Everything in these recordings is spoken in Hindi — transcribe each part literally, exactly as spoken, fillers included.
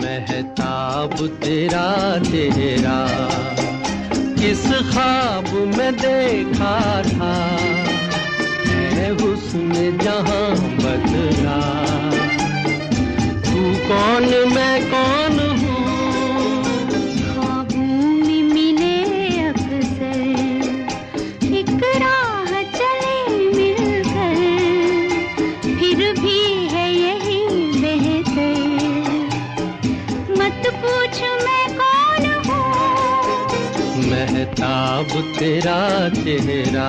महताब तेरा चेहरा किस ख्वाब में देखा था, है हुस्न जहां बदला। तू कौन मैं कौन हूँ, ख्वाबों में मिले अक्सर, एक राह चले मिलकर, फिर भी है यही बेहतर। मत पूछ मैं कौन हूँ, महताब तेरा चेहरा।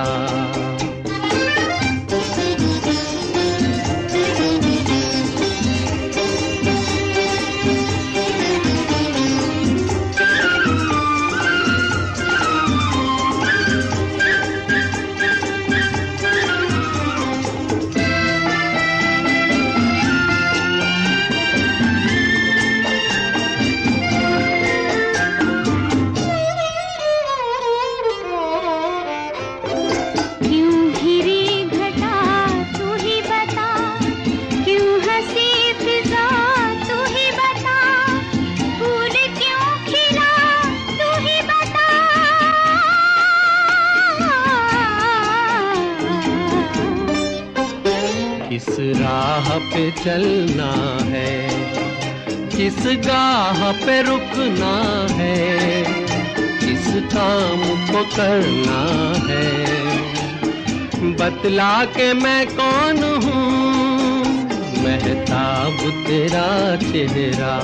किस राह पे चलना है, किस गाह पे रुकना है, किस काम को करना है, बतला के मैं कौन हूँ, महताब तेरा चेहरा।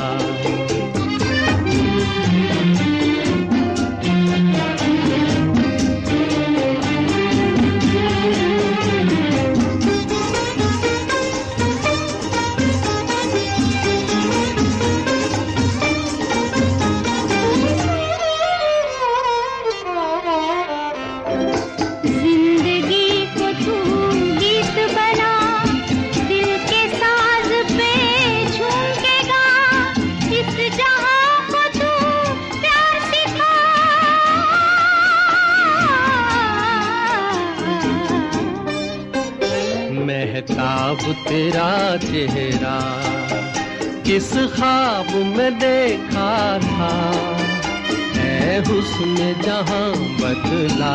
महताब तेरा चेहरा किस ख्वाब में देखा था, है हुस्न जहां बदला।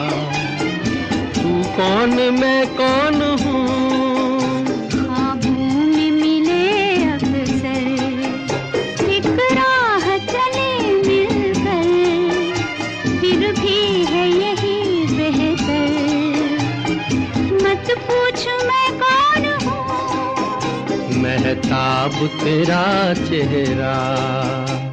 तू कौन मैं कौन हूँ, ख्वाबों में मिले अक्सर, एक राह चले मिलकर, फिर भी है यही बेहतर। मत पूछ मैं कौन हूँ, महताब तेरा चेहरा।